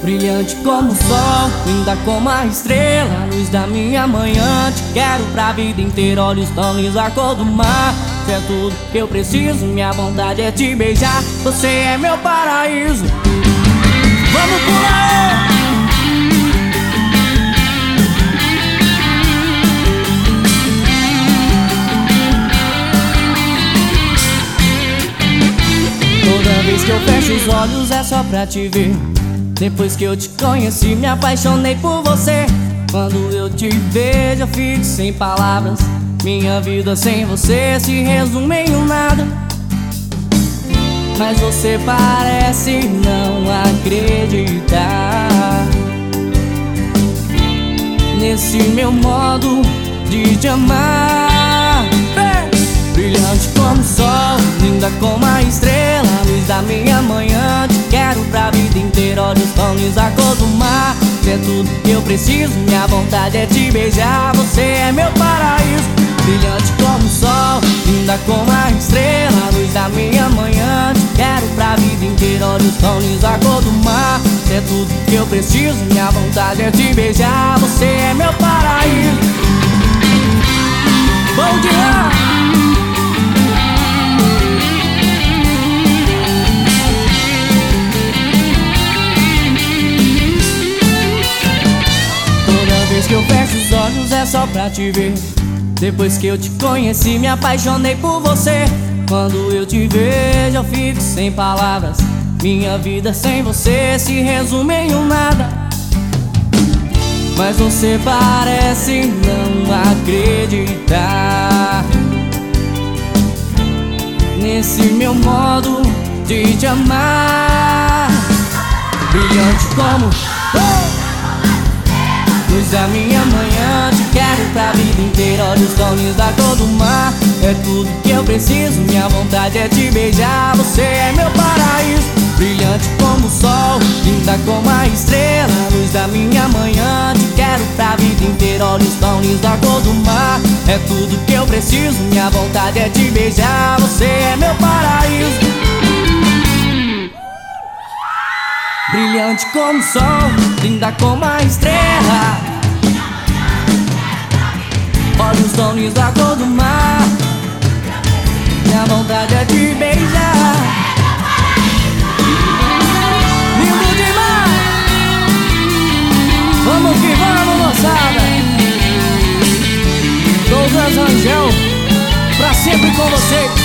brilhante como o sol, linda como a estrela, luz da minha manhã. Te quero pra vida inteira, olhos tão lisos, a cor do mar. Você é tudo que eu preciso, minha vontade é te beijar. Você é meu paraíso. Vamos pular! Toda vez que eu fecho os olhos é só pra te ver. Depois que eu te conheci, me apaixonei por você. Quando eu te vejo, eu fico sem palavras. Minha vida sem você se resume em um nada. Mas você parece não acreditar nesse meu modo de te amar. Brilhante como o sol, linda como a estrela, luz da minha manhã. Te quero pra vida inteira, olhos tão lisos, a cor do mar. Você é tudo que eu preciso, minha vontade é te beijar. Você é meu paraíso. Brilhante como o sol, linda como a estrela, luz da minha manhã. Te quero pra vida inteira, olhos tão lisos, a cor do mar. Você é tudo que eu preciso, minha vontade é te beijar. Você é meu paraíso. Bom dia! Que eu fecho os olhos é só pra te ver. Depois que eu te conheci, me apaixonei por você. Quando eu te vejo, eu fico sem palavras. Minha vida sem você se resume em um nada. Mas você parece não acreditar nesse meu modo de te amar. Brilhante como luz da minha manhã, te quero pra vida inteira, olhos tão lisos, a cor do mar. É tudo que eu preciso, minha vontade é te beijar. Você é meu paraíso. Brilhante como o sol, linda como a estrela, luz da minha manhã. Te quero pra vida inteira, olhos tão lisos, a cor do mar. É tudo que eu preciso, minha vontade é te beijar. Você é meu paraíso. Brilhante como o sol, linda como a estrela, olhos tão lisos, a cor do mar. Minha vontade é te beijar. Lindo demais. Vamos que vamos, moçada. Douglas Angel, pra sempre com você.